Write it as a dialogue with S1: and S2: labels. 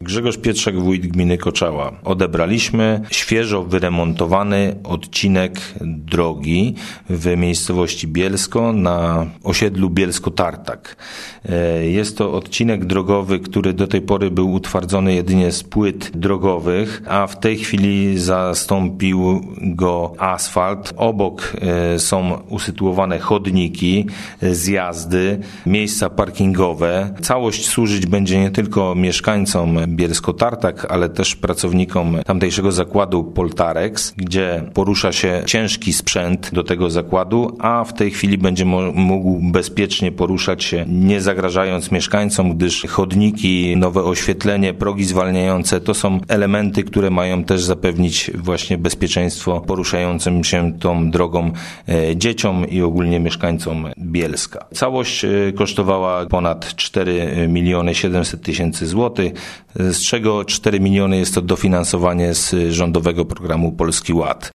S1: Grzegorz Pietrzak, wójt gminy Koczała. Odebraliśmy świeżo wyremontowany odcinek drogi w miejscowości Bielsko na osiedlu Bielsko-Tartak. Jest to odcinek drogowy, który do tej pory był utwardzony jedynie z płyt drogowych, a w tej chwili zastąpił go asfalt. Obok są usytuowane chodniki, zjazdy, miejsca parkingowe. Całość służyć będzie nie tylko mieszkańcom Bielsko-Tartak, ale też pracownikom tamtejszego zakładu Poltarex, gdzie porusza się ciężki sprzęt do tego zakładu, a w tej chwili będzie mógł bezpiecznie poruszać się, nie zagrażając mieszkańcom, gdyż chodniki, nowe oświetlenie, progi zwalniające to są elementy, które mają też zapewnić właśnie bezpieczeństwo poruszającym się tą drogą dzieciom i ogólnie mieszkańcom Bielska. Całość kosztowała ponad 4 700 000 złotych, z czego 4 miliony jest to dofinansowanie z rządowego programu Polski Ład.